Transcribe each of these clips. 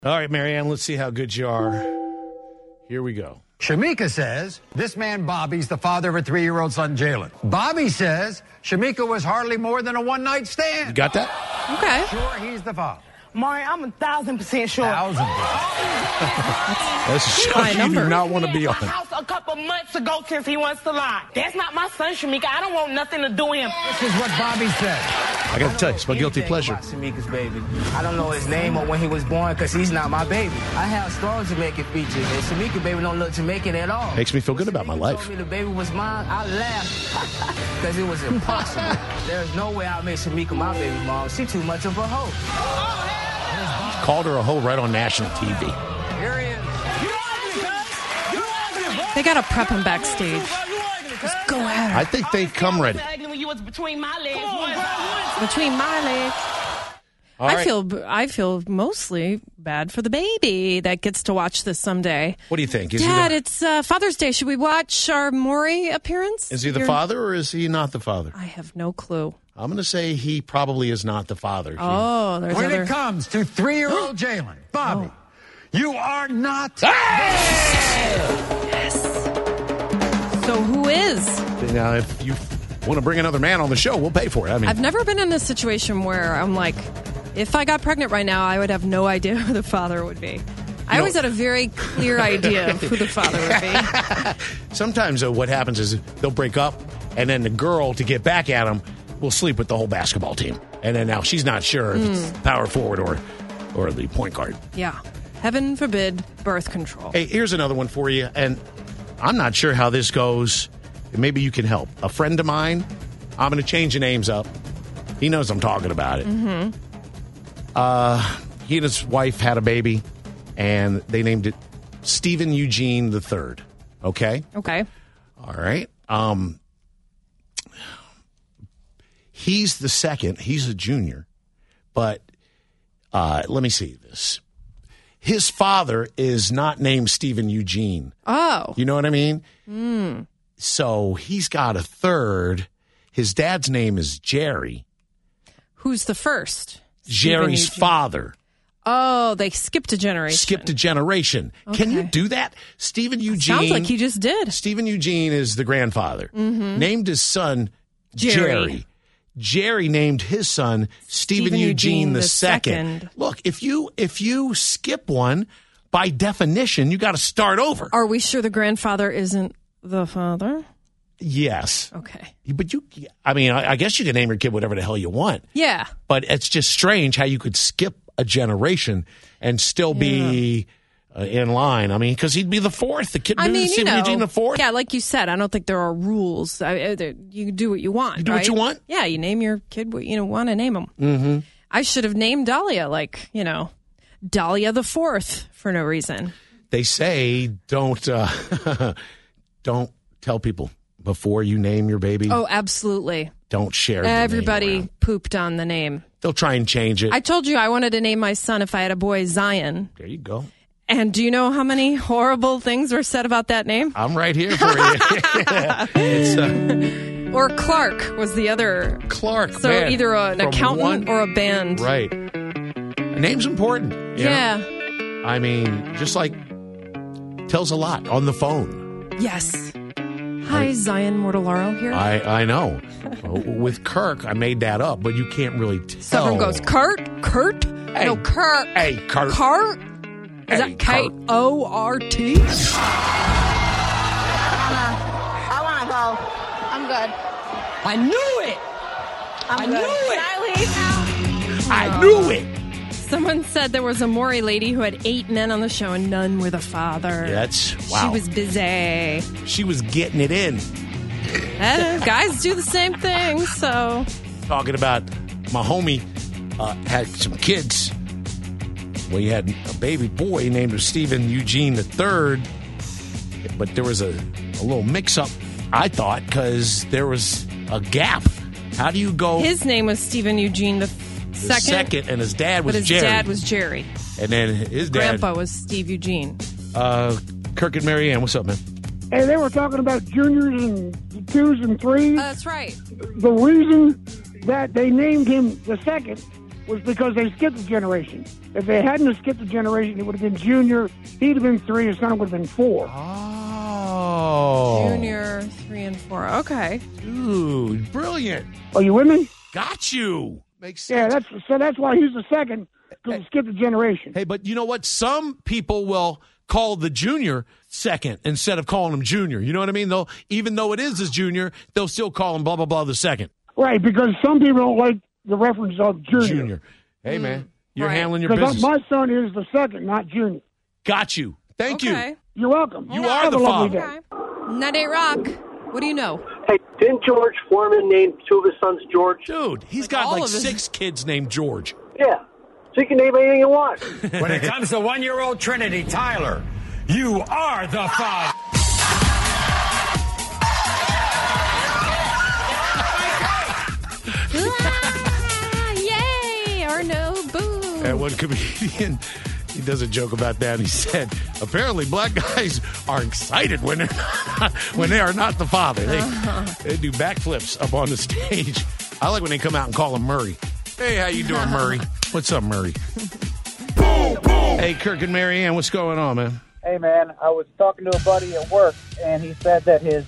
All right, Marianne, let's see how good you are. Here we go. Shamika says this man Bobby's the father of her 3-year-old son, Jalen. Bobby says Shamika was hardly more than a one-night stand. You got that? Okay. Sure, he's the father. Maury, I'm 1,000% sure. 1,000%. That's a show you do not want to be on. He left my house a couple months ago since he wants to lie. That's not my son, Shamika. I don't want nothing to do with him. This is what Bobby said. I got to tell you, it's my guilty pleasure. Shamika's baby. I don't know his name or when he was born because he's not my baby. I have strong Jamaican features, and Shamika baby don't look Jamaican at all. Makes me feel good about my life. Told me the baby was mine. I laughed because it was impossible. There's no way I'll make Shamika my baby mom. She too much of a hoe. Called her a hoe right on national TV. Here he is. They got to prep him backstage. Just go ahead. I think they come ready. When you was between my legs. Between my legs. All right. I feel mostly bad for the baby that gets to watch this someday. What do you think? Is Dad, he it's Father's Day. Should we watch our Maury appearance? is he the father or is he not the father? I have no clue. I'm going to say he probably is not the father. Oh, there's When other... it comes to 3-year-old Jalen, Bobby, you are not. Yes. So who is? Now, if you want to bring another man on the show, we'll pay for it. I mean, I've never been in a situation where I'm like, if I got pregnant right now, I would have no idea who the father would be. I always had a very clear idea of who the father would be. sometimes what happens is they'll break up, and then the girl, to get back at him, will sleep with the whole basketball team. And then now she's not sure if it's power forward or the point guard. Yeah. Heaven forbid birth control. Hey, here's another one for you, and I'm not sure how this goes. Maybe you can help. A friend of mine, I'm going to change the names up. He knows I'm talking about it. Mm-hmm. He and his wife had a baby, and they named it Stephen Eugene III. Okay? Okay. All right. He's the second. He's a junior. But let me see this. His father is not named Stephen Eugene. Oh. You know what I mean? Mm. So he's got a third. His dad's name is Jerry. Who's the first? Jerry's Stephen Eugene. father. Oh, they skipped a generation. Skipped a generation. Okay. Can you do that? Stephen Eugene. Sounds like he just did. Stephen Eugene is the grandfather. Mm-hmm. Named his son Jerry. Jerry named his son Stephen Eugene the second. Look, if you skip one, by definition, you got to start over. Are we sure the grandfather isn't the father? Yes. Okay. But I guess you can name your kid whatever the hell you want. Yeah. But it's just strange how you could skip a generation and still be in line. I mean, because he'd be the fourth. The kid would be Stephen Eugene the fourth. Yeah, like you said, I don't think there are rules. You do what you want. You do what you want? Yeah, you name your kid what you want to name him. Mm-hmm. I should have named Dahlia, Dahlia the Fourth for no reason. They say don't tell people before you name your baby. Oh, absolutely. Don't share. Everybody pooped on the name. They'll try and change it. I told you I wanted to name my son, if I had a boy, Zion. There you go. And do you know how many horrible things were said about that name? I'm right here for you. Or Clark was the other. Clark. So man, either an accountant or a band. Right. A name's important. Yeah. I mean, just like tells a lot on the phone. Yes. Hi, Zion Mortellaro here. I know. With Kirk, I made that up, but you can't really tell. Someone goes, Kurt? Hey, no, Kurt. Hey, Kurt. Kurt? Is that K-O-R-T? I want to go. I'm good. I knew it. I knew it. I knew it. Someone said there was a Maury lady who had 8 men on the show and none were the father. Wow. She was busy. She was getting it in. Guys do the same thing, so. Talking about my homie had some kids. Well, he had a baby boy named Stephen Eugene III, but there was a little mix-up, I thought, because there was a gap. How do you go? His name was Stephen Eugene the second, and his dad was Jerry. Jerry. His dad was Jerry. And then his dad. Grandpa was Steve Eugene. Kirk and Marianne, what's up, man? Hey, they were talking about juniors and 2s and 3s. That's right. The reason that they named him the second was because they skipped a generation. If they hadn't have skipped a generation, it would have been Junior. He'd have been 3. His son would have been 4. Oh. Junior, 3 and 4. Okay. Dude, brilliant. Are you with me? Got you. Makes sense. Yeah, that's why he's the second, because he skipped a generation. Hey, but you know what? Some people will call the junior second instead of calling him junior. You know what I mean? They'll, even though it is his junior, they'll still call him blah, blah, blah the second. Right, because some people don't like the reference of Junior. Hey, man, you're right. handling your Because business. my son is the second, not Junior. Got you. Thank you. You're welcome. You are Have the a lovely father. day. Okay. 98 Rock. What do you know? Hey, didn't George Foreman name 2 of his sons George? Dude, he's Like got all like of his- 6 kids named George. Yeah. So you can name anything you want. When it comes to 1-year-old Trinity Tyler, you are the father. Yay! Or no, boo. And one comedian, he does a joke about that. He said, apparently black guys are excited when they are not the father. They do backflips up on the stage. I like when they come out and call him Murray. Hey, how you doing, Murray? What's up, Murray? Hey, Kirk and Mary Ann, what's going on, man? Hey, man, I was talking to a buddy at work, and he said that his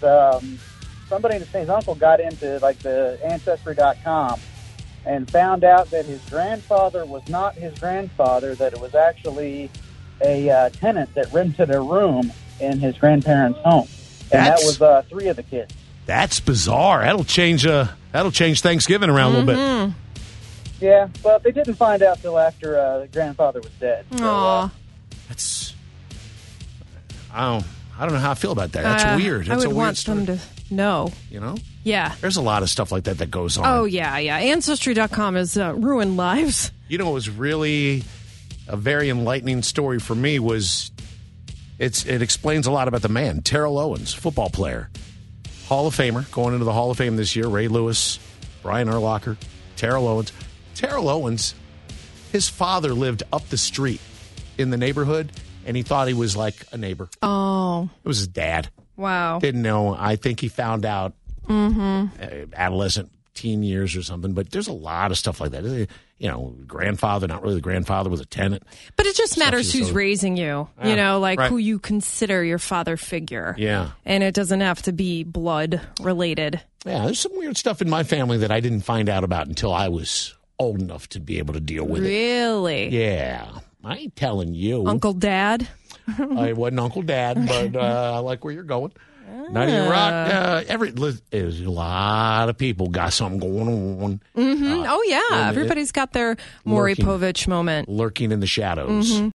his uncle got into, like, the Ancestry.com and found out that his grandfather was not his grandfather, that it was actually a tenant that rented a room in his grandparents' home. And that was 3 of the kids. That's bizarre. That'll change Thanksgiving around a little bit. Yeah, but they didn't find out till after the grandfather was dead. So, Aw. That's I don't know how I feel about that. That's weird. That's I a would weird want story. them to know. You know? Yeah. There's a lot of stuff like that goes on. Oh, yeah. Ancestry.com has ruined lives. You know what was really a very enlightening story for me was it explains a lot about the man, Terrell Owens, football player. Hall of Famer, going into the Hall of Fame this year. Ray Lewis, Brian Urlacher, Terrell Owens. Terrell Owens, his father lived up the street in the neighborhood, and he thought he was like a neighbor. Oh. It was his dad. Wow. Didn't know. I think he found out adolescent, teen years or something. But there's a lot of stuff like that. You know, grandfather, not really the grandfather, was a tenant. But it just matters Stuff you who's saw. raising you, you know, like right. who you consider your father figure. Yeah. And it doesn't have to be blood related. Yeah, there's some weird stuff in my family that I didn't find out about until I was old enough to be able to deal with it. Really? Yeah. I ain't telling you. Uncle Dad? I wasn't Uncle Dad, but I like where you're going. 98 Rock, there's a lot of people got something going on. Oh, yeah. and Everybody's got their Maury lurking. Povich moment. Lurking in the shadows.